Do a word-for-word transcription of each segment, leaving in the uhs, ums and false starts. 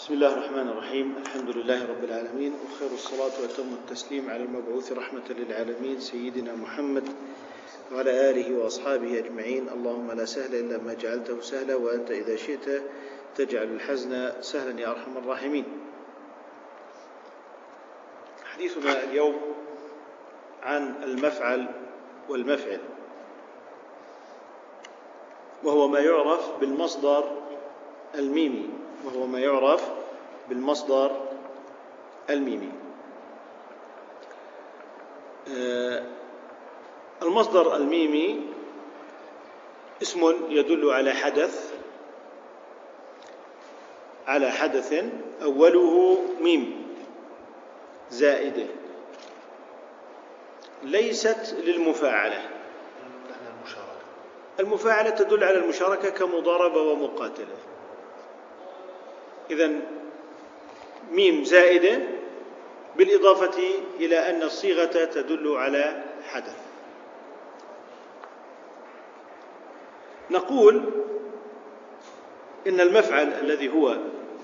بسم الله الرحمن الرحيم. الحمد لله رب العالمين، وخير الصلاة وأتم التسليم على المبعوث رحمة للعالمين سيدنا محمد وعلى آله وأصحابه أجمعين. اللهم لا سهل إلا ما جعلته سهلا، وأنت إذا شئت تجعل الحزن سهلا يا أرحم الراحمين. حديثنا اليوم عن المفعل والمفعل، وهو ما يعرف بالمصدر الميمي وهو ما يعرف بالمصدر الميمي. المصدر الميمي اسم يدل على حدث على حدث أوله ميم زائدة، ليست للمفاعلة. المفاعلة تدل على المشاركة كمضاربة ومقاتلة. إذن ميم زائدة بالإضافة إلى أن الصيغة تدل على حدث. نقول إن المفعل الذي هو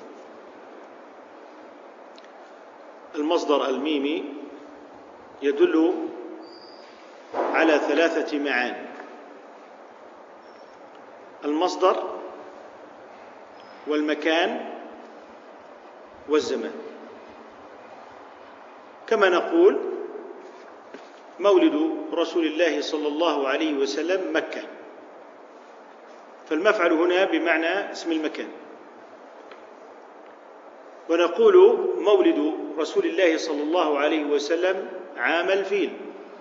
المصدر الميمي يدل على ثلاثة معاني: المصدر والمكان والزمان. كما نقول مولد رسول الله صلى الله عليه وسلم مكة، فالمفعل هنا بمعنى اسم المكان. ونقول مولد رسول الله صلى الله عليه وسلم عام الفيل،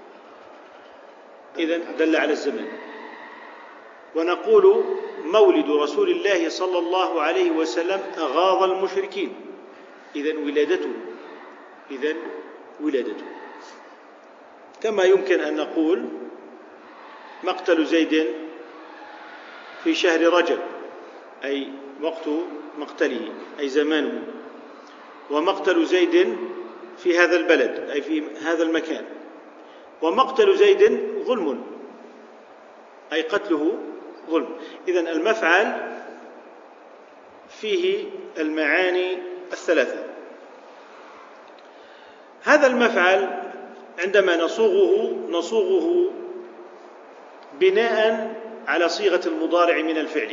إذن دل على الزمان. ونقول مولد رسول الله صلى الله عليه وسلم أغاظ المشركين، إذن ولادته إذن ولادته كما يمكن أن نقول مقتل زيد في شهر رجب، أي وقت مقتله أي زمانه، ومقتل زيد في هذا البلد أي في هذا المكان، ومقتل زيد ظلم أي قتله ظلم. إذن المفعل فيه المعاني الثلاثة. هذا المفعل عندما نصوغه نصوغه بناء على صيغة المضارع من الفعل،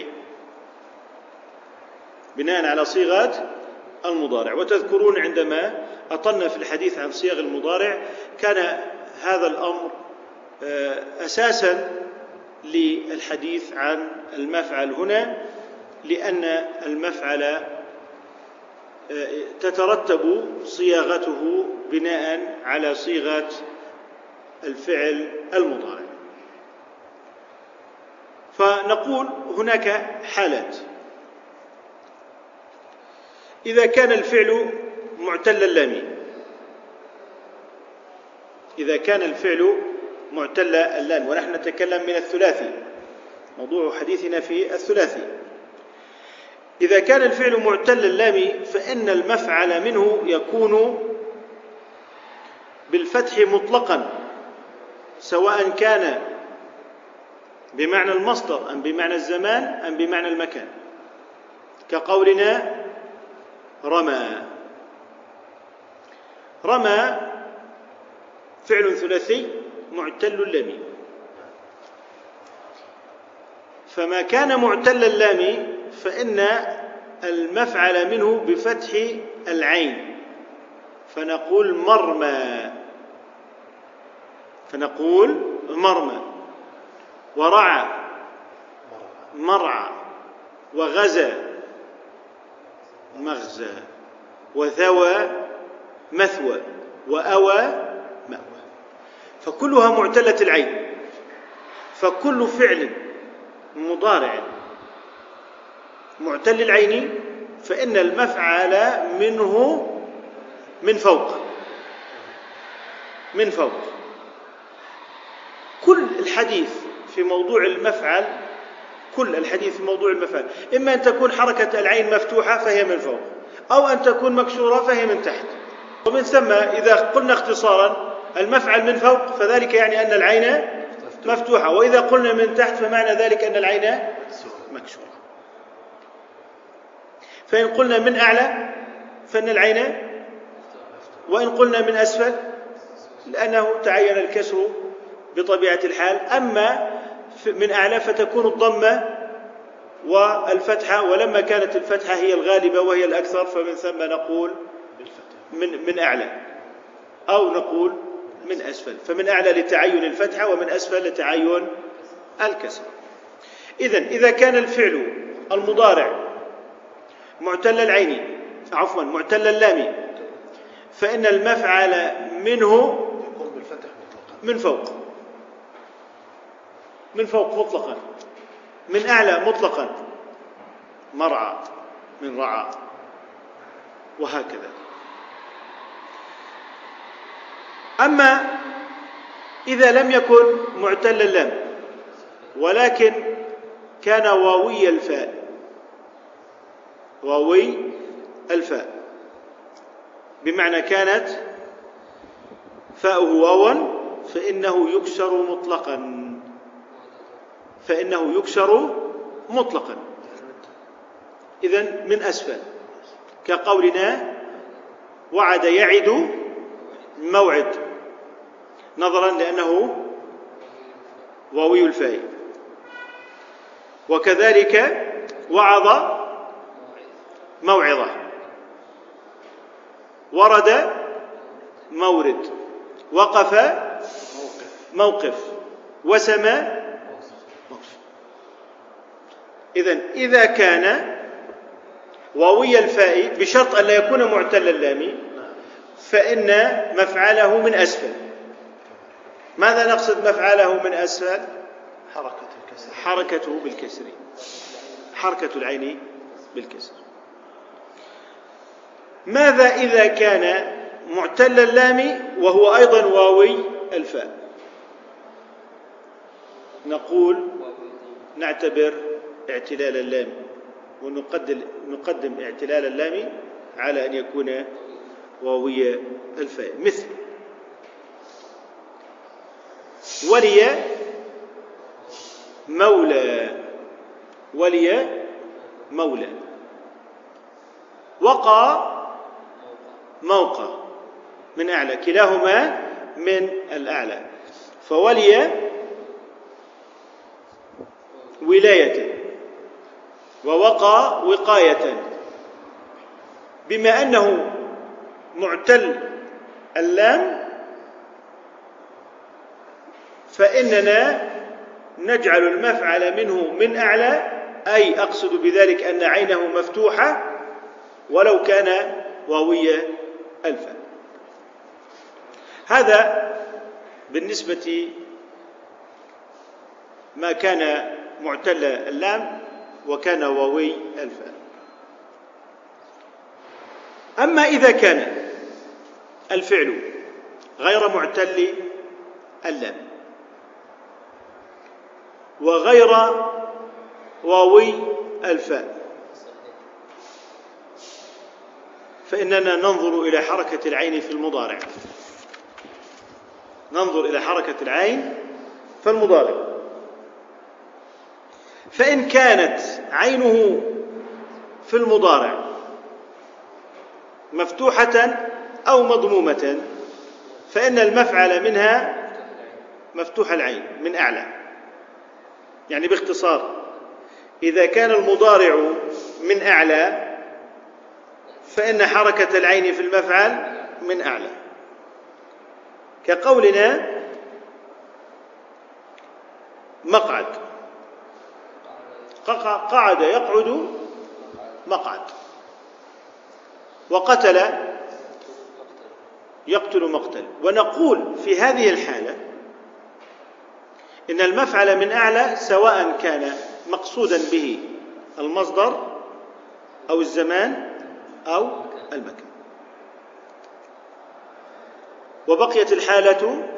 بناء على صيغة المضارع. وتذكرون عندما أطلنا في الحديث عن صيغ المضارع كان هذا الأمر أساسا للحديث عن المفعل هنا، لأن المفعل تترتب صياغته بناء على صيغة الفعل المضارع. فنقول هناك حالات: إذا كان الفعل معتل اللام، إذا كان الفعل معتل اللام، ونحن نتكلم من الثلاثي، موضوع حديثنا في الثلاثي. إذا كان الفعل معتل اللام فإن المفعل منه يكون بالفتح مطلقا، سواء كان بمعنى المصدر أم بمعنى الزمان أم بمعنى المكان، كقولنا رمى. رمى فعل ثلاثي معتل اللام، فما كان معتل اللام فإن المفعل منه بفتح العين، فنقول مرمى فنقول مرمى ورعى مرعى، وغزى مغزى، وثوى مثوى، وأوى مأوى، فكلها معتلة العين. فكل فعل مضارع معتل العين فإن المفعل منه من فوق من فوق. كل الحديث في موضوع المفعل كل الحديث في موضوع المفعل إما أن تكون حركة العين مفتوحة فهي من فوق، أو أن تكون مكسورة فهي من تحت. ومن ثم إذا قلنا اختصارا المفعل من فوق فذلك يعني أن العين مفتوحة، وإذا قلنا من تحت فمعنى ذلك أن العين مكسورة. فإن قلنا من أعلى فإن العين، وإن قلنا من أسفل لأنه تعين الكسر بطبيعة الحال. أما من أعلى فتكون الضمة والفتحة، ولما كانت الفتحة هي الغالبة وهي الأكثر فمن ثم نقول من, من أعلى، أو نقول من أسفل. فمن أعلى لتعين الفتحة، ومن أسفل لتعين الكسر. إذن إذا كان الفعل المضارع معتل العين، عفوا معتل اللام، فإن المفعل منه من فوق، من فوق مطلقا، من أعلى مطلقا، مرعى من رعى، وهكذا. أما إذا لم يكن معتل اللام ولكن كان واوي الفاء، واوي الفاء بمعنى كانت فاؤه واوا، فإنه يكسر مطلقا، فإنه يكسر مطلقا. إذن من أسفل، كقولنا وعد يعد موعد، نظرا لأنه واوي الفاء. وكذلك وعظ موعظة، ورد مورد، وقف موقف، وسمى موقف. إذن إذا كان واوي الفاء بشرط أن لا يكون معتل اللام فإن مفعله من أسفل. ماذا نقصد مفعله من أسفل؟ حركة الكسر، حركته بالكسر، حركة العين بالكسر. ماذا إذا كان معتل اللام وهو أيضا واوي الفاء؟ نقول نعتبر اعتلال اللام، ونقدم نقدم اعتلال اللام على أن يكون واوي الفاء. مثل ولي مولى، ولي مولى، وقى موقى من أعلى، كلاهما من الأعلى. فولي ولاية، ووقى وقاية. بما أنه معتل اللام فإننا نجعل المفعل منه من أعلى، أي أقصد بذلك أن عينه مفتوحة ولو كان واوي الفاء. هذا بالنسبة ما كان معتل اللام وكان واوي الفاء. أما إذا كان الفعل غير معتل اللام وغير واوي الفاء فإننا ننظر إلى حركة العين في المضارع، ننظر إلى حركة العين في المضارع. فإن كانت عينه في المضارع مفتوحة أو مضمومة فإن المفعل منها مفتوح العين من أعلى. يعني باختصار، إذا كان المضارع من أعلى فإن حركة العين في المفعل من أعلى، كقولنا مقعد، قعد يقعد مقعد، وقتل يقتل مقتل. ونقول في هذه الحالة إن المفعل من أعلى سواء كان مقصودا به المصدر أو الزمان أو المكان. وبقيت الحالة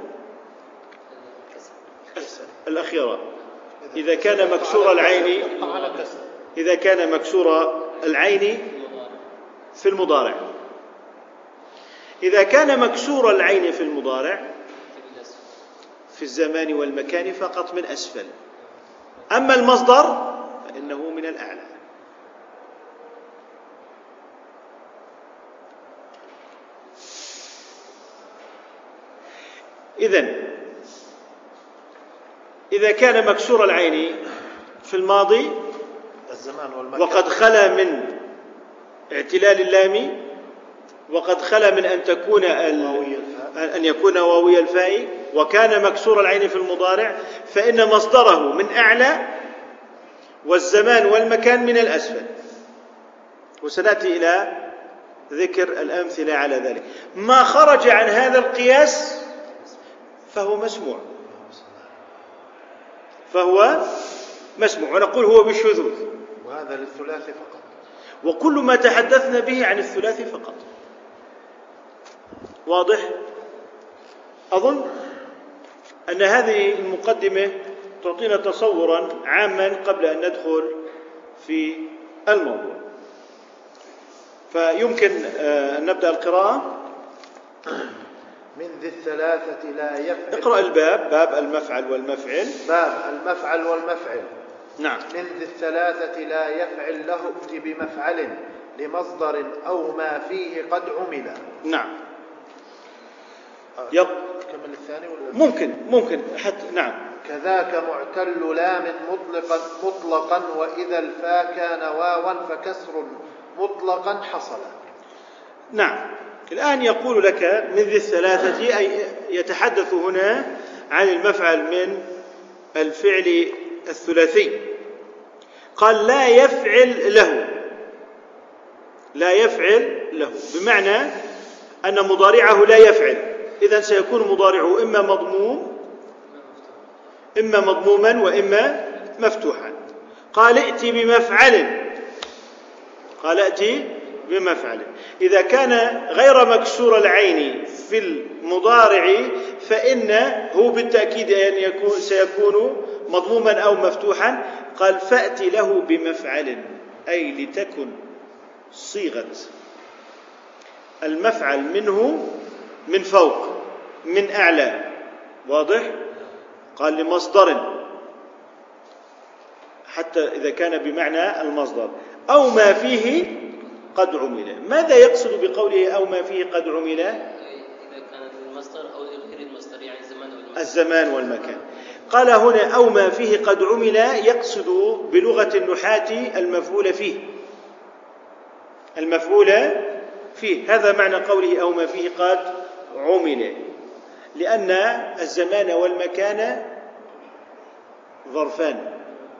الأخيرة إذا كان مكسور العين، إذا كان مكسور العين في المضارع. إذا كان مكسور العين في المضارع في الزمان والمكان فقط من أسفل، أما المصدر فإنه من الأعلى. إذن إذا كان مكسور العين في الماضي الزمان والمكان وقد خلا من اعتلال اللام وقد خلا من أن تكون أن يكون واوي الفاء وكان مكسور العين في المضارع فإن مصدره من أعلى والزمان والمكان من الأسفل، وسنأتي إلى ذكر الأمثلة على ذلك. ما خرج عن هذا القياس فهو مسموع فهو مسموع ونقول هو بالشذوذ، وهذا للثلاثي فقط، وكل ما تحدثنا به عن الثلاثي فقط. واضح؟ أظن أن هذه المقدمة تعطينا تصورا عاما قبل أن ندخل في الموضوع، فيمكن أن نبدأ القراءة. من ذي الثلاثة لا يفعل. اقرأ الباب، باب المفعل والمفعل. باب المفعل والمفعل. نعم. من ذي الثلاثة لا يفعل له ائت بمفعل لمصدر أو ما فيه قد عمل. نعم. يب. كمل الثاني ولا ممكن ممكن حتى نعم. كذاك معتل لام مطلقا مطلقا وإذا الفا كان واوا فكسر مطلقا حصل. نعم. الآن يقول لك من ذي الثلاثة، أي يتحدث هنا عن المفعل من الفعل الثلاثي. قال لا يفعل له، لا يفعل له بمعنى أن مضارعه لا يفعل، إذن سيكون مضارعه إما مضموم إما مضموما وإما مفتوحا. قال ائت بمفعل، قال ائت بمفعل. إذا كان غير مكسور العين في المضارع فإنه بالتأكيد أن يكون سيكون مضموما أو مفتوحا. قال فأت له بمفعل، أي لتكن صيغة المفعل منه من فوق من أعلى. واضح؟ قال لمصدر، حتى إذا كان بمعنى المصدر أو ما فيه قد عمل. ماذا يقصد بقوله أو ما فيه قد عمل؟ إذا كان المصدر أو غير المصدر، يعني الزمان والمكان. الزمان والمكان. قال هنا أو ما فيه قد عمل، يقصد بلغة النحاة المفعول فيه، المفعول فيه. هذا معنى قوله أو ما فيه قد عمل، لأن الزمان والمكان ظرفان.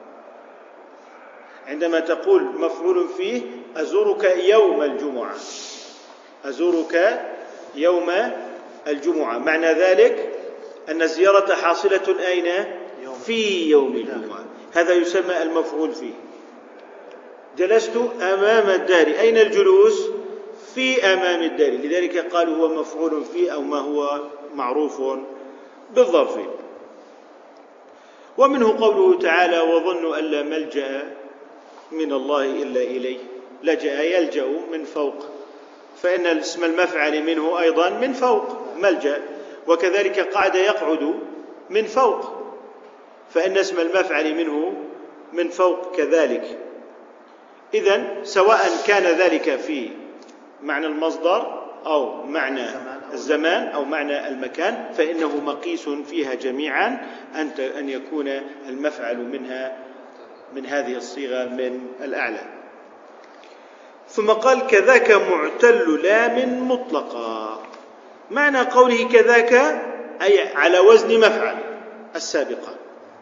عندما تقول مفعول فيه أزورك يوم الجمعة، أزورك يوم الجمعة، معنى ذلك أن الزيارة حاصلة أين؟ في يوم الجمعة. هذا يسمى المفعول فيه. جلست أمام الدار، أين الجلوس؟ في أمام الدار، لذلك قالوا هو مفعول فيه أو ما هو معروف بالظرف. ومنه قوله تعالى وظنوا أن لا ملجأ من الله إلا إليه. لجأ يلجأ من فوق، فإن اسم المفعل منه أيضا من فوق ملجأ، وكذلك قعد يقعد من فوق، فإن اسم المفعل منه من فوق كذلك. إذن سواء كان ذلك في معنى المصدر أو معنى الزمان أو معنى المكان فإنه مقيس فيها جميعا أن يكون المفعل منها من هذه الصيغة من الأعلى. ثم قال كذاك معتل لام مطلقا. معنى قوله كذاك أي على وزن مفعل السابقة،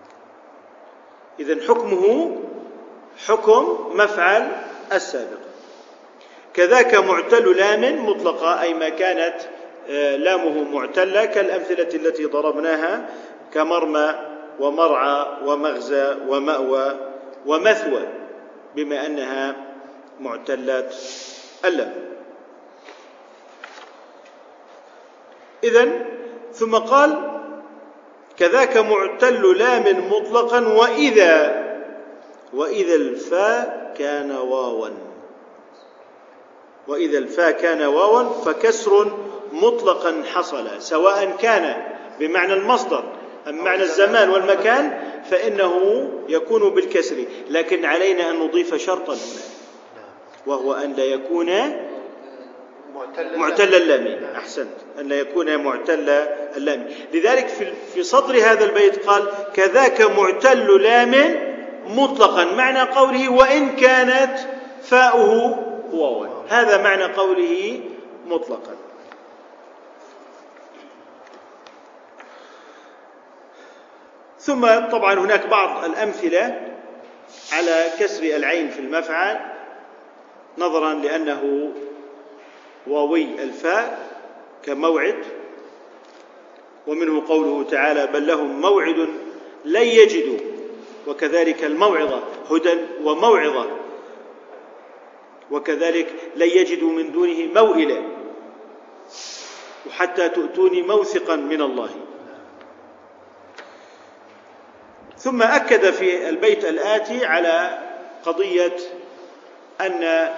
إذن حكمه حكم مفعل السابق. كذاك معتل لام مطلقا، أي ما كانت لامه معتلة، كالأمثلة التي ضربناها كمرمى ومرعى ومغزى ومأوى ومثوى، بما أنها معتلات اللام. إذن ثم قال كذاك معتل لام مطلقا وإذا وإذا الفاء كان واوا، وإذا الفاء كان واوا فكسر مطلقا حصل، سواء كان بمعنى المصدر أم معنى الزمان والمكان فإنه يكون بالكسر، لكن علينا أن نضيف شرطا هنا، وهو أن لا يكون معتل, معتل اللام. أحسنت، أن يكون معتل اللام. لذلك في في صدر هذا البيت قال كذاك معتل لام مطلقا، معنى قوله وإن كانت فاؤه واوا، هذا معنى قوله مطلقا. ثم طبعا هناك بعض الأمثلة على كسر العين في المفعل نظرا لأنه واوي الفاء كموعد، ومنه قوله تعالى بل لهم موعد لن يجدوا، وكذلك الموعظة هدى وموعظة، وكذلك لن يجدوا من دونه موئلا، وحتى تؤتوني موثقا من الله. ثم أكد في البيت الآتي على قضية أن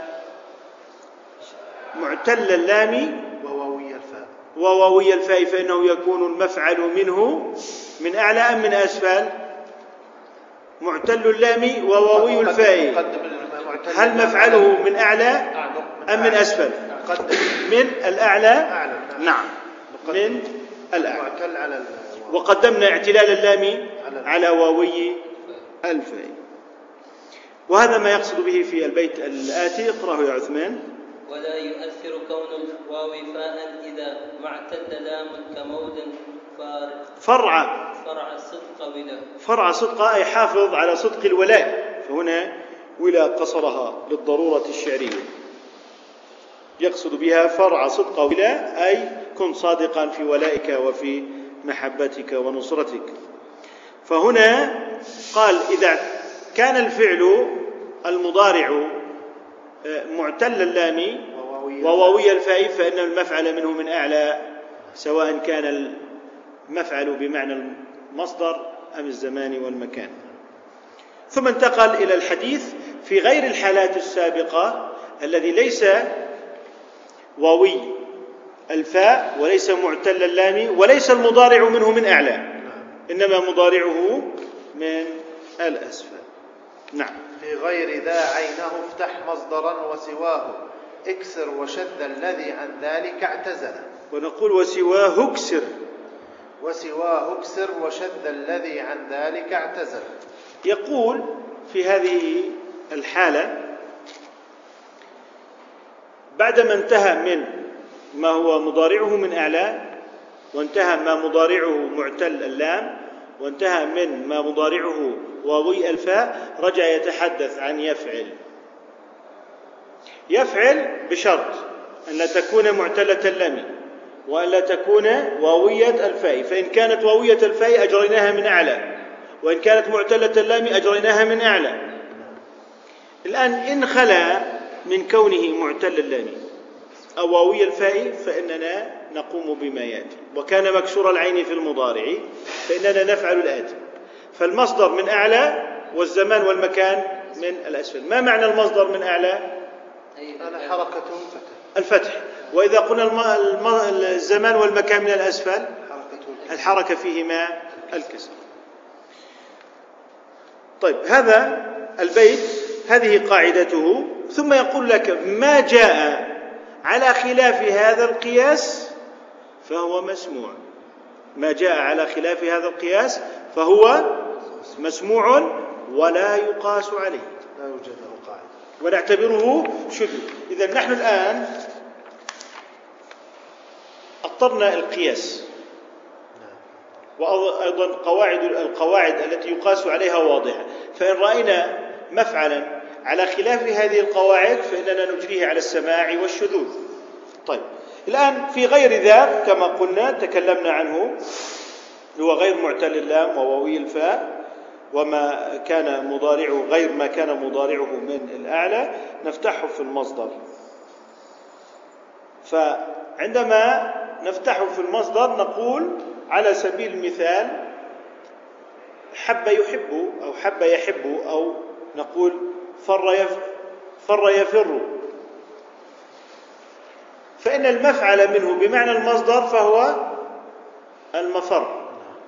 معتل اللام وواوي الفاء وواوي الفاء فإنه يكون المفعل منه من أعلى أم من أسفل؟ معتل اللام وواوي الفاء هل مفعله من أعلى أم من أسفل؟ من الأعلى. نعم من الأعلى. وقدمنا اعتلال اللام على واوي الفاء. وهذا ما يقصد به في البيت الآتي. اقرأه يا عثمان. ولا يؤثر كون الواو فاء إذا ما اعتل لام كمود فرع فرع صدق ولا فرع صدق أي حافظ على صدق الولاء، فهنا ولا قصرها للضرورة الشعرية، يقصد بها فرع صدق ولا أي كن صادقا في ولائك وفي محبتك ونصرتك. فهنا قال إذا كان الفعل المضارع معتل اللام وواوي الفاء فإن المفعل منه من أعلى، سواء كان المفعل بمعنى المصدر أم الزمان والمكان. ثم انتقل إلى الحديث في غير الحالات السابقة الذي ليس واوي الفاء وليس معتل اللام وليس المضارع منه من أعلى، إنما مضارعه من الأسفل. نعم. في غير ذا عينه افتح مصدرا وسواه اكسر وشد الذي عن ذلك اعتزل. ونقول وسواه اكسر وسواه اكسر وشد الذي عن ذلك اعتزل. يقول في هذه الحالة بعدما انتهى من ما هو مضارعه من أعلى، وانتهى ما مضارعه معتل اللام، وانتهى من ما مضارعه واوي الفاء، رجع يتحدث عن يفعل. يفعل بشرط أن لا تكون معتلة اللام وأن لا تكون واوية الفاء، فإن كانت واوية الفاء أجريناها من أعلى، وإن كانت معتلة اللام أجريناها من أعلى. الآن إن خلا من كونه معتل اللام أو واوي الفاء فإننا نقوم بما يأتي. وكان مكسور العين في المضارع فإننا نفعل الآتي. فالمصدر من أعلى والزمان والمكان من الأسفل. ما معنى المصدر من أعلى؟ أنا حركة الفتح. وإذا قلنا الزمان والمكان من الأسفل الحركة فيهما الكسر. طيب هذا البيت هذه قاعدته. ثم يقول لك ما جاء على خلاف هذا القياس فهو مسموع. ما جاء على خلاف هذا القياس فهو مسموع ولا يقاس عليه، لا يوجد له قاعدة ونعتبره شذوذ. إذا نحن الآن أطرنا القياس، وأيضا قواعد القواعد التي يقاس عليها واضحة. فإن رأينا مفعلا على خلاف هذه القواعد فإننا نجريه على السماع والشذوذ. طيب الآن في غير ذا كما قلنا تكلمنا عنه، هو غير معتل اللام وواوي الفاء وما كان مضارعه غير ما كان مضارعه من الأعلى نفتحه في المصدر. فعندما نفتحه في المصدر نقول على سبيل المثال حب يحب أو حب يحب، أو نقول فر يف فر يفر، فإن المفعل منه بمعنى المصدر فهو المفر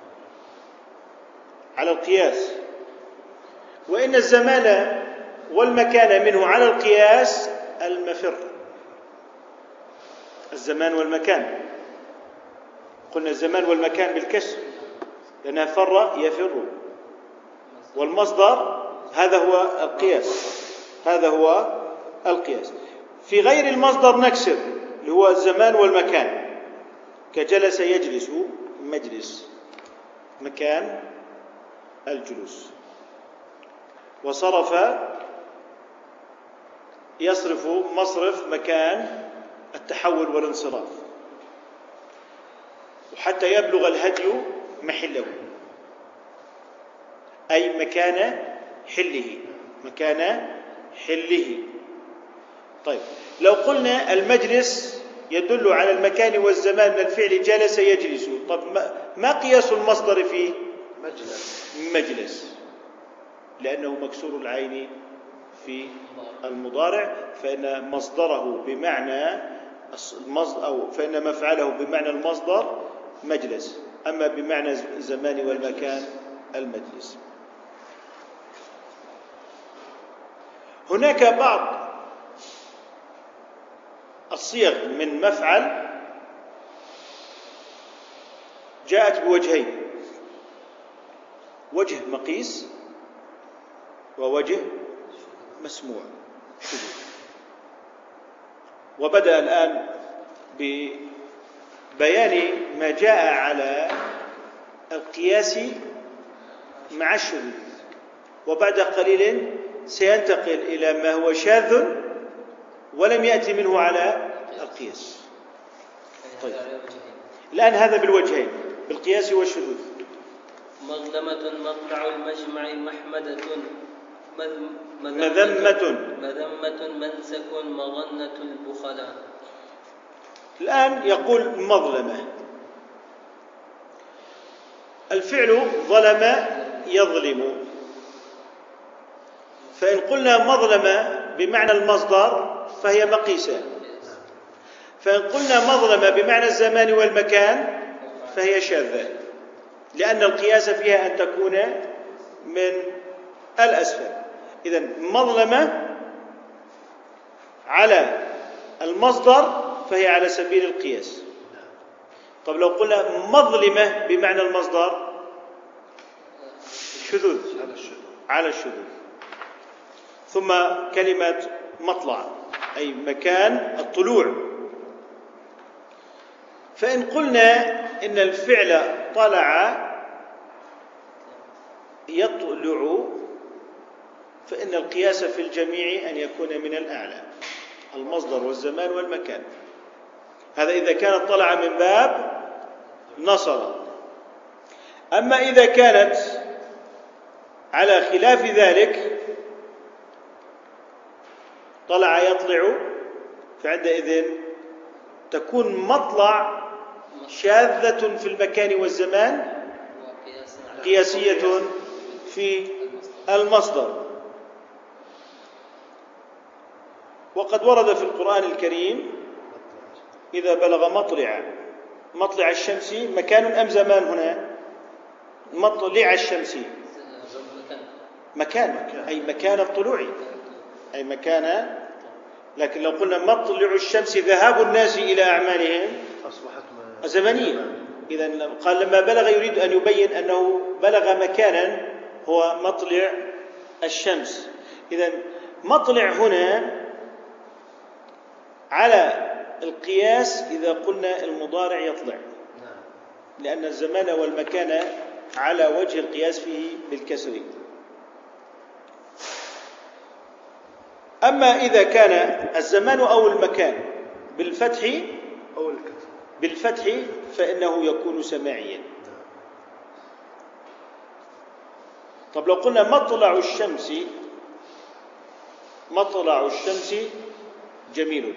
على القياس، وإن الزمان والمكان منه على القياس المفر. الزمان والمكان. قلنا الزمان والمكان بالكسر لأنها فر يفر، والمصدر هذا هو القياس، هذا هو القياس. في غير المصدر نكسر اللي هو الزمان والمكان، كجلس يجلس مجلس مكان الجلوس، وصرف يصرف مصرف مكان التحول والانصراف، وحتى يبلغ الهدي محله أي مكان حله، مكان حله. طيب لو قلنا المجلس يدل على المكان والزمان من الفعل جلس يجلس، طب ما قياس المصدر فيه؟ مجلس مجلس، لأنه مكسور العين في المضارع، فإن مصدره بمعنى أو فإن مفعله بمعنى المصدر مجلس، أما بمعنى الزمان والمكان المجلس. هناك بعض الصيغ من مفعل جاءت بوجهين، وجه مقيس ووجه مسموع. وبدأ الآن ببيان ما جاء على القياس مع الشذوذ، وبعد قليل سينتقل إلى ما هو شاذ ولم يأتي منه على القياس. طيب الآن هذا بالوجهين، بالقياس والشذوذ. مظلمة مطلع المجمع محمدة مذمة مذمة منسك مظنة البخلاء. الآن يقول مظلمة، الفعل ظلم يظلم، فإن قلنا مظلمة بمعنى المصدر فهي مقيسة، فإن قلنا مظلمة بمعنى الزمان والمكان فهي شاذة، لأن القياس فيها أن تكون من الأسفل. إذن مظلمة على المصدر فهي على سبيل القياس. طب لو قلنا مظلمة بمعنى المصدر شذوذ على الشذوذ. ثم كلمة مطلع أي مكان الطلوع، فإن قلنا إن الفعل طلع يطلع فإن القياس في الجميع أن يكون من الأعلى، المصدر والزمان والمكان. هذا إذا كانت طلع من باب نصر. أما إذا كانت على خلاف ذلك طلع يطلع، فعندئذ تكون مطلع شاذة في المكان والزمان قياسية في المصدر. وقد ورد في القرآن الكريم إذا بلغ مطلع مطلع الشمس مكان أم زمان؟ هنا مطلع الشمس مكان، أي مكان الطلوع، أي مكان. لكن لو قلنا مطلع الشمس ذهاب الناس إلى أعمالهم أصبحت زمنية. إذن قال لما بلغ يريد أن يبين أنه بلغ مكانا هو مطلع الشمس. إذن مطلع هنا على القياس إذا قلنا المضارع يطلع، لأن الزمان والمكان على وجه القياس فيه بالكسر. أما إذا كان الزمان أو المكان بالفتح أو الكسر بالفتح فإنه يكون سماعيا. طب لو قلنا مطلع الشمس مطلع الشمس جميل،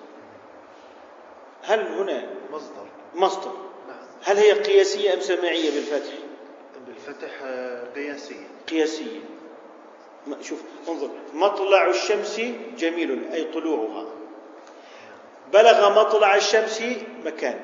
هل هنا مصدر مصدر نعم. هل هي قياسية أم سماعية بالفتح؟ بالفتح قياسية قياسية. شوف انظر، مطلع الشمس جميل أي طلوعها، بلغ مطلع الشمس مكان.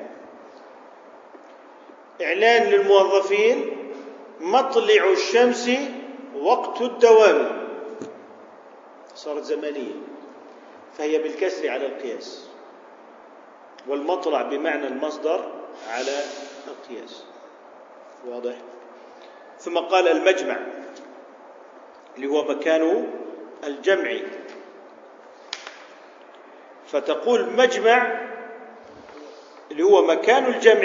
إعلان للموظفين مطلع الشمس وقت الدوام، صارت زمنية، فهي بالكسر على القياس. والمطلع بمعنى المصدر على القياس. واضح؟ ثم قال المجمع اللي هو مكان الجمع، فتقول مجمع اللي هو مكان الجمع،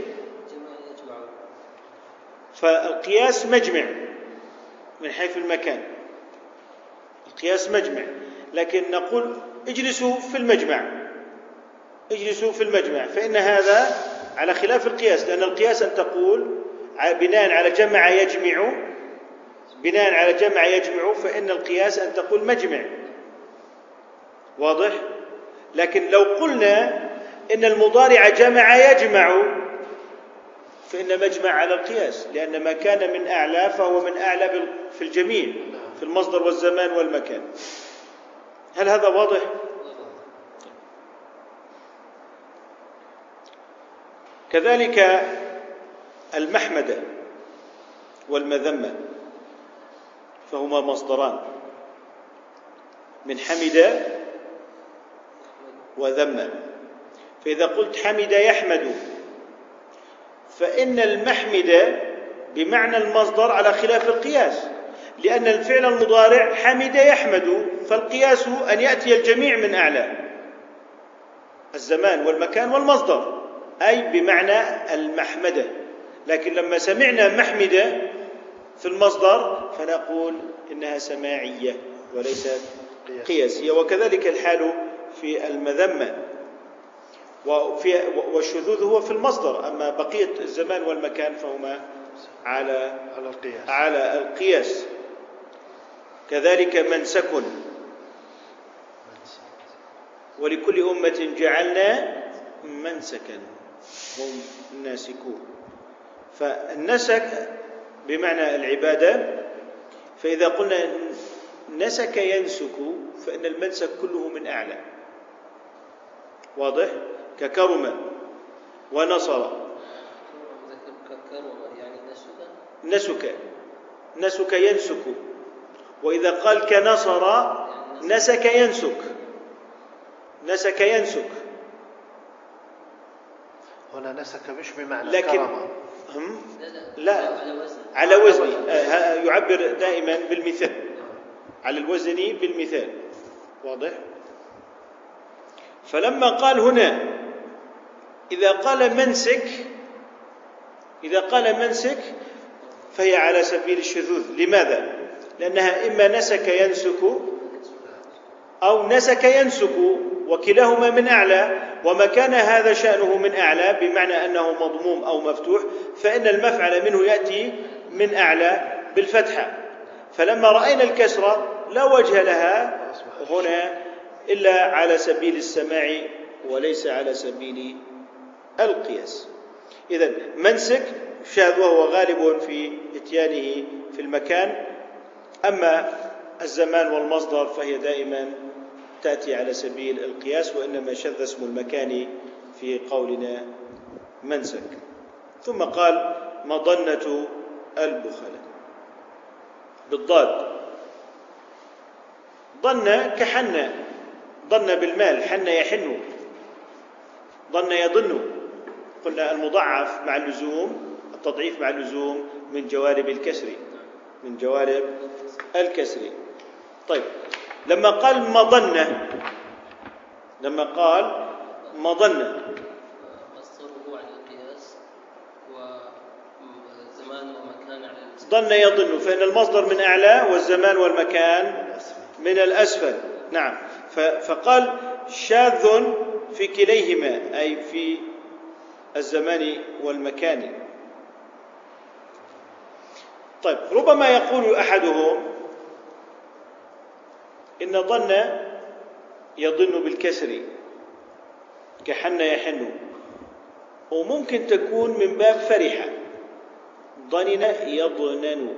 فالقياس مجمع من حيث المكان، القياس مجمع، لكن نقول اجلسوا في المجمع، اجلسوا في المجمع، فإن هذا على خلاف القياس، لأن القياس أن تقول بناء على جمع يجمع، بناء على جمع يجمع، فإن القياس أن تقول مجمع. واضح؟ لكن لو قلنا إن المضارع جمع يجمع فإن مجمع على القياس، لأن ما كان من أعلى فهو من أعلى في الجميع، في المصدر والزمان والمكان. هل هذا واضح؟ كذلك المحمدة والمذمة فهما مصدران من حمد وذم. فإذا قلت حمد يحمد فإن المحمد بمعنى المصدر على خلاف القياس، لأن الفعل المضارع حمد يحمد، فالقياس أن يأتي الجميع من أعلى الزمان والمكان والمصدر، أي بمعنى المحمدة. لكن لما سمعنا محمدة في المصدر فنقول إنها سماعية وليست قياسية. وكذلك الحال في المذمة، وفي والشذوذ هو في المصدر، أما بقية الزمان والمكان فهما على على القياس. على القياس. كذلك منسك، ولكل أمة جعلنا منسكا هم ناسكون، فالنسك بمعنى العبادة. فإذا قلنا نسك ينسك فإن المنسك كله من أعلى. واضح؟ ككرم ونصر. نسك نسك ينسك، وإذا قال كنصر نسك ينسك، نسك ينسك. هنا نسك مش بمعنى لكن كرم. هم لا على وزن، يعبر دائما بالمثال، على الوزن بالمثال. واضح؟ فلما قال هنا إذا قال منسك، إذا قال منسك فهي على سبيل الشذوذ. لماذا؟ لأنها إما نسك ينسك أو نسك ينسك، وكلاهما من أعلى، وما كان هذا شأنه من أعلى بمعنى أنه مضموم أو مفتوح فإن المفعل منه يأتي من أعلى بالفتحة. فلما رأينا الكسرة لا وجه لها هنا إلا على سبيل السماع وليس على سبيل القياس. إذن منسك شاذ وهو غالب في إتيانه في المكان، أما الزمان والمصدر فهي دائما تأتي على سبيل القياس، وإنما شذ اسم المكان في قولنا منسك. ثم قال مضنة البخلاء بالضاد. ضن كحن، ضن بالمال، حن يحن، ضن يضن. قلنا المضاعف مع اللزوم، التضعيف مع اللزوم من جوارب الكسر، من جوارب الكسر. طيب لما قال مضنة، لما قال مضنة مصدره على القياس وزمان ومكان على الاسفل. ضن يضن فإن المصدر من أعلى والزمان والمكان من الأسفل. نعم. فقال شاذ في كليهما، أي في الزمان والمكان. طيب ربما يقول أحدهم إن ضن يضن بالكسر كحن يحن، وممكن تكون من باب فرحة، ضنن يضنن،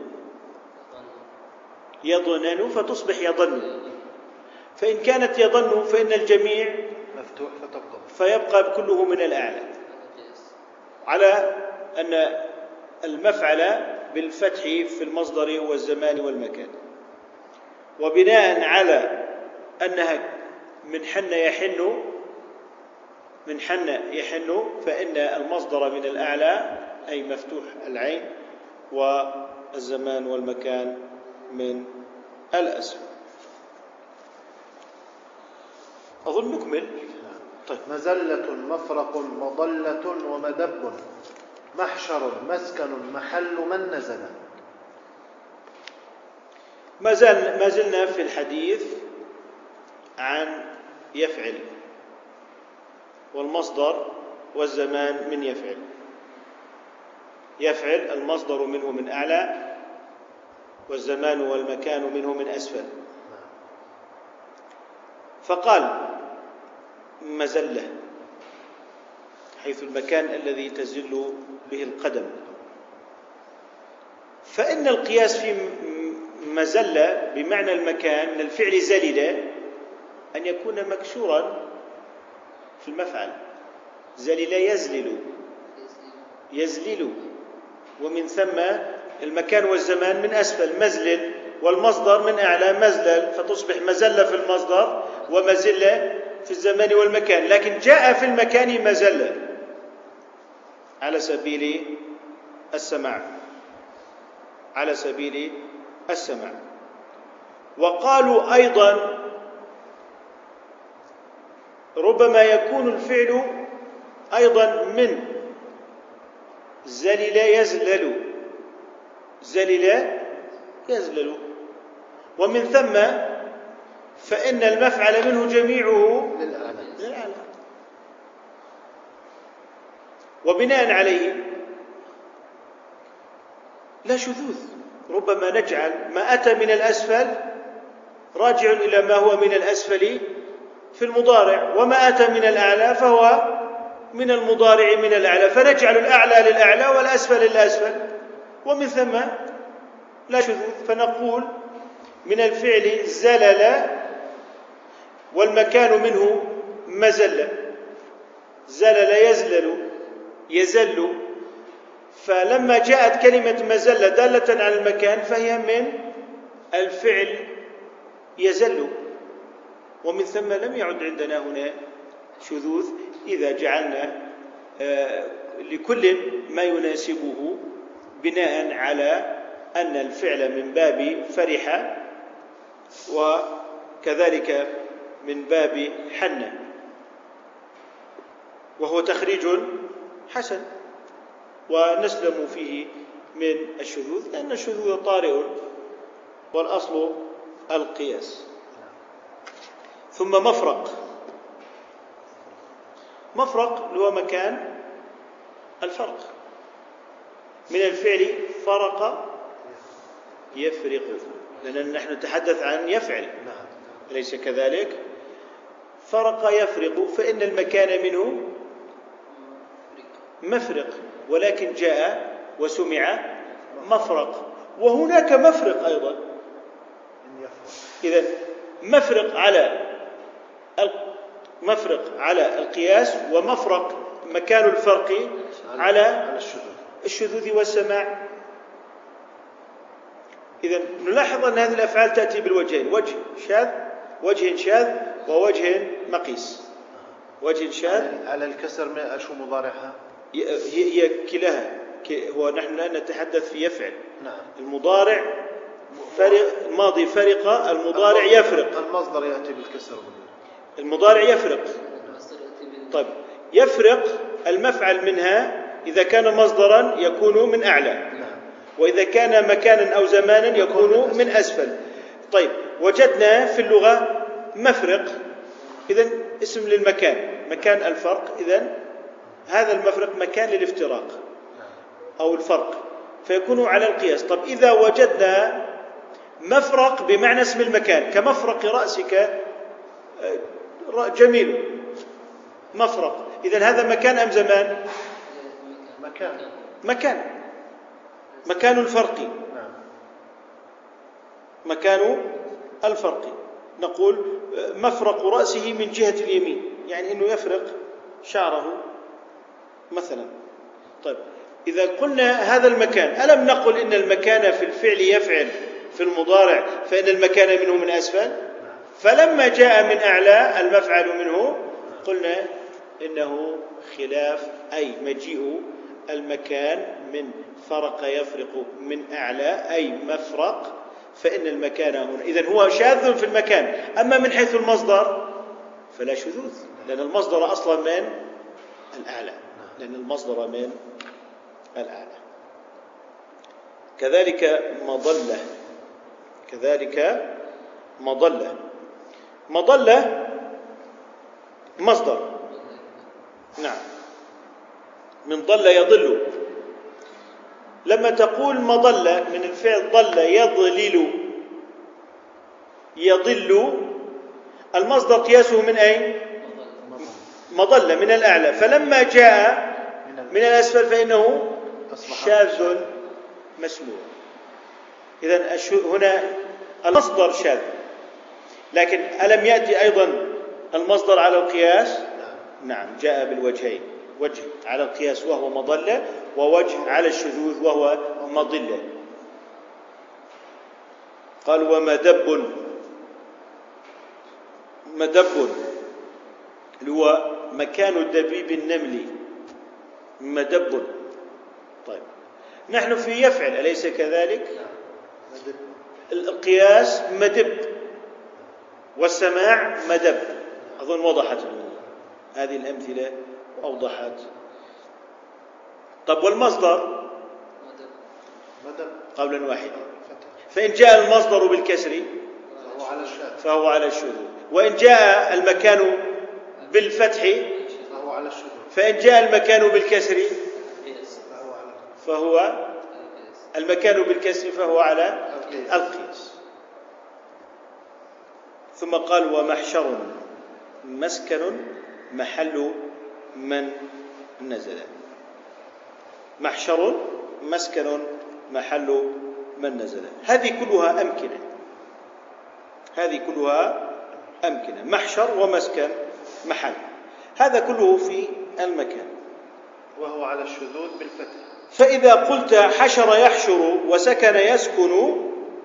يضنن فتصبح يضن. فإن كانت يضن فإن الجميع مفتوح فتبقى فيبقى كله من الأعلى، على أن المفعل بالفتح في المصدر والزمان والمكان. وبناء على أنها من حن يحن من حن يحن فإن المصدر من الأعلى أي مفتوح العين، والزمان والمكان من الأسفل. أظن نكمل. طيب. مزلة مفرق مضلة ومدب محشر مسكن محل من نزل. ما زال ما زلنا في الحديث عن يفعل، والمصدر والزمان من يفعل. يفعل المصدر منه من أعلى، والزمان والمكان منه من أسفل. فقال مزلة حيث المكان الذي تزل به القدم، فإن القياس في مزلة بمعنى المكان من الفعل زلل أن يكون مكسورا في المفعل. زلل يزلل يزلل، ومن ثم المكان والزمان من أسفل مزلل، والمصدر من أعلى مزلل، فتصبح مزلة في المصدر ومزلة في الزمان والمكان. لكن جاء في المكان مزلة على سبيل السماع على سبيل السماع. وقالوا أيضا ربما يكون الفعل أيضا من زلل يزلل زلل يزلل، ومن ثم فإن المفعل منه جميعه للأعلى. وبناء عليه لا شذوذ، ربما نجعل ما أتى من الأسفل راجع إلى ما هو من الأسفل في المضارع، وما أتى من الأعلى فهو من المضارع من الأعلى، فنجعل الأعلى للأعلى والأسفل للأسفل، ومن ثم لا شذوذ. فنقول من الفعل زلل والمكان منه مزل، زلل يزلل يزل، فلما جاءت كلمة مزلة دالة على المكان فهي من الفعل يزل، ومن ثم لم يعد عندنا هنا شذوذ إذا جعلنا لكل ما يناسبه بناء على أن الفعل من باب فرح، وكذلك من باب حن، وهو تخريج حسن ونسلم فيه من الشذوذ، لأن الشذوذ طارئ والأصل القياس. ثم مفرق. مفرق هو مكان الفرق من الفعل فرق يفرق، لأننا نحن نتحدث عن يفعل أليس كذلك؟ فرق يفرق، فإن المكان منه مفرق، ولكن جاء وسمع مفرق، وهناك مفرق أيضا. إذن مفرق على مفرق على القياس، ومفرق مكان الفرق على الشذوذ والسماع. إذن نلاحظ أن هذه الأفعال تأتي بالوجهين، وجه شاذ وجه شاذ ووجه مقيس. وجه شاذ على الكسر شو مضارعها؟ هي كلاها، هو نحن الآن نتحدث في يفعل. نعم. المضارع فرق، الماضي فرق، المضارع يفرق. المصدر يأتي بالكسر. المضارع يفرق. طيب يفرق المفعل منها إذا كان مصدرا يكون من أعلى، نعم. وإذا كان مكانا أو زمانا يكون من أسفل. طيب وجدنا في اللغة مفرق، إذن اسم للمكان، مكان الفرق، إذن هذا المفرق مكان للافتراق أو الفرق، فيكون على القياس. طب إذا وجدنا مفرق بمعنى اسم المكان كمفرق رأسك جميل، مفرق، إذن هذا مكان أم زمان؟ مكان مكان مكان الفرق. نعم. مكان الفرق، نقول مفرق رأسه من جهة اليمين، يعني أنه يفرق شعره مثلا. طيب إذا قلنا هذا المكان، ألم نقل إن المكان في الفعل يفعل في المضارع، فإن المكان منه من أسفل، فلما جاء من أعلى المفعل منه قلنا إنه خلاف، أي مجيء المكان من فرق يفرق من أعلى، أي مفرق، فإن المكان هنا إذن هو شاذ في المكان. أما من حيث المصدر فلا شذوذ، لأن المصدر أصلا من الأعلى، لأن المصدر من الأعلى. كذلك مضلة، كذلك مضلة. مضلة مصدر، نعم، من ضل يضل. لما تقول مضلة من الفعل ضل يضلل، يضل، المصدر قياسه من أين؟ مضلة، من الأعلى، فلما جاء من الأسفل فإنه شاذ مسموع. إذن هنا المصدر شاذ، لكن ألم يأتي أيضا المصدر على القياس؟ نعم، جاء بالوجهين، وجه على القياس وهو مضلة، ووجه على الشذوذ وهو مضلة. قال ومدب، مدب اللي هو مكان دبيب النمل، مدب. طيب نحن في يفعل أليس كذلك؟ القياس مدب والسماع مدب، أظن وضحت هذه الأمثلة أوضحت. طب والمصدر قولا واحدا، فإن جاء المصدر بالكسر فهو على الشذوذ، وإن جاء المكان بالفتح فهو على الشذوذ، فإن جاء المكان بالكسر فهو المكان بالكسر فهو على القياس. ثم قال ومحشر مسكن محل من نزل. محشر مسكن محل من نزل، هذه كلها أمكنة، هذه كلها أمكنة، محشر ومسكن محل، هذا كله في المكان، وهو على الشذوذ بالفتح. فإذا قلت حشر يحشر وسكن يسكن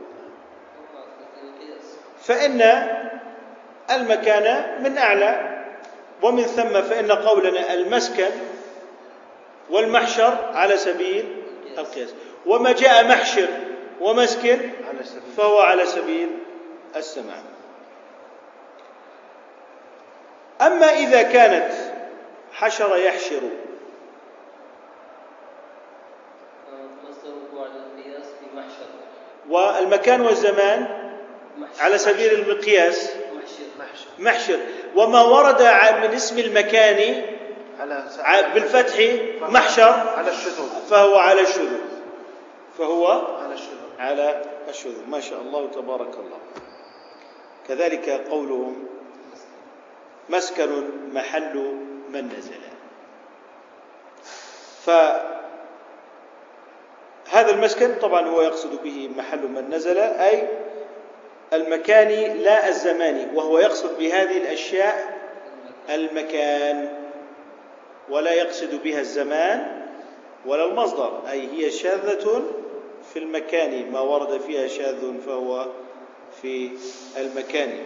فإن المكان من أعلى، ومن ثم فإن قولنا المسكن والمحشر على سبيل القياس، وما جاء محشر ومسكن فهو على سبيل السماع. أما إذا كانت حشر يحشر والمكان والزمان على سبيل المقياس محشر، وما ورد من اسم المكان بالفتح محشر فهو على الشذوذ، فهو على الشذوذ. ما شاء الله تبارك الله. كذلك قولهم مسكن محل من نزل، فهذا المسكن طبعا هو يقصد به محل من نزل، أي المكان لا الزماني، وهو يقصد بهذه الأشياء المكان ولا يقصد بها الزمان ولا المصدر، أي هي شاذة في المكان، ما ورد فيها شاذ فهو في المكان.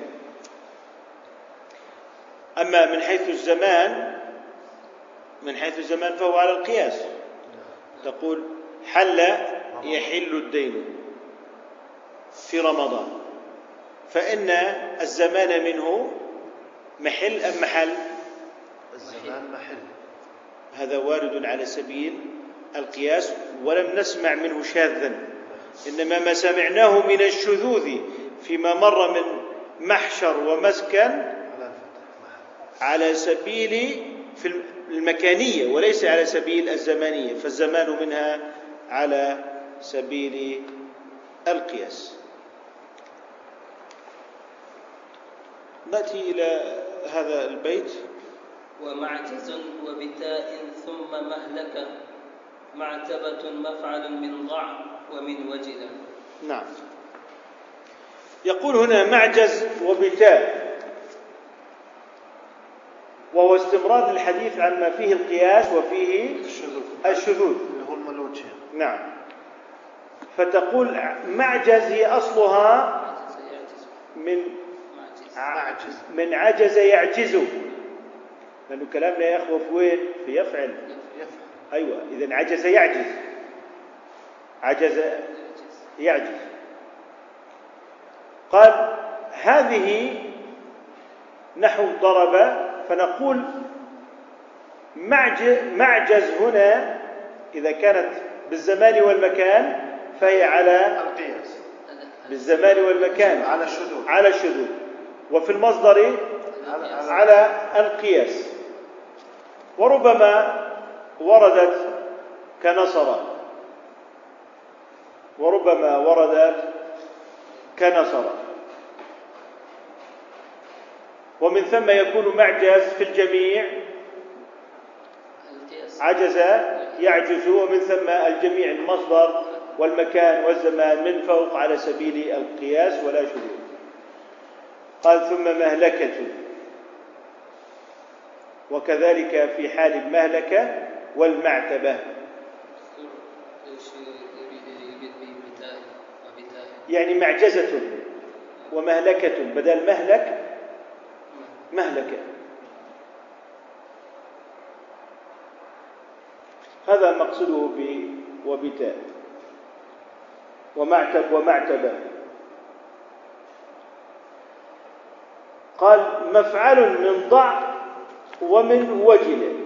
أما من حيث الزمان، من حيث الزمان فهو على القياس، تقول حل يحل الدين في رمضان، فإن الزمان منه محل أم محل؟ الزمان محل، هذا وارد على سبيل القياس، ولم نسمع منه شاذا، إنما ما سمعناه من الشذوذ فيما مر من محشر ومسكن على سبيل في المكانية وليس على سبيل الزمانية، فالزمان منها على سبيل القياس. نأتي إلى هذا البيت. ومعجز وبتاء ثم مهلكة معتبة مفعل من ضع ومن وجل. نعم، يقول هنا معجز وبتاء، وهو استمرار الحديث عن ما فيه القياس وفيه الشذوذ. نعم، فتقول معجز هي أصلها من من عجز يعجز، لأنه كلامنا يا أخوة في وين؟ في يفعل. يفعل. أيوة، إذن عجز يعجز، عجز يعجز. قال هذه نحو ضرب، فنقول معجز هنا إذا كانت بالزمان والمكان فهي على القياس، بالزمان والمكان على الشذوذ، على الشذوذ، وفي المصدر على, على القياس. وربما وردت كنصر، وربما وردت كنصر، ومن ثم يكون معجز في الجميع عجز يعجز، ومن ثم الجميع المصدر والمكان والزمان من فوق على سبيل القياس ولا شذوذ. قال ثم مهلكة، وكذلك في حال المهلكة والمعتبة. يعني معجزة ومهلكة، بدل مهلك مهلكة. هذا مقصده ب وبتاء ومعتب ومعتبة. قال مفعل من ضع ومن وجل.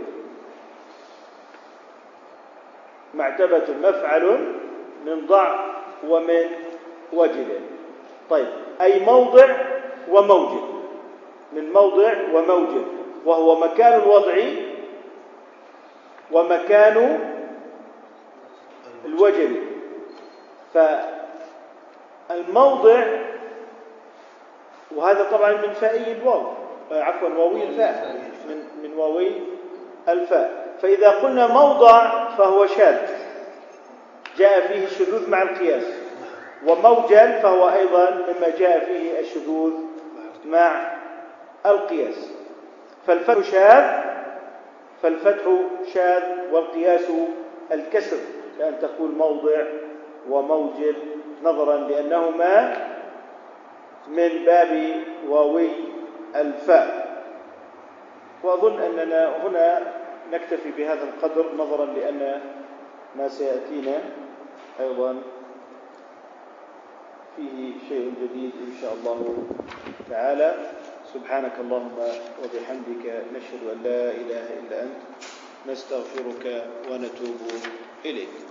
معتبة مفعل من ضع ومن وجل. طيب، أي موضع وموجل، من موضع وموجل، وهو مكان الوضع ومكان الوجل. فالموضع، وهذا طبعا من فائي الواو، عفوا واوي الفاء، من من واوي الفاء. فإذا قلنا موضع فهو شاذ جاء فيه الشذوذ مع القياس، وموجل فهو أيضا مما جاء فيه الشذوذ مع القياس. فالفتح شاذ فالفتح شاذ والقياس الكسر، كأن تقول موضع وموجل، نظرا لأنهما من باب واوي الفاء. وأظن أننا هنا نكتفي بهذا القدر، نظرا لأن ما سيأتينا أيضا فيه شيء جديد إن شاء الله تعالى. سبحانك اللهم وبحمدك، نشهد أن لا إله إلا أنت، نستغفرك ونتوب إليك.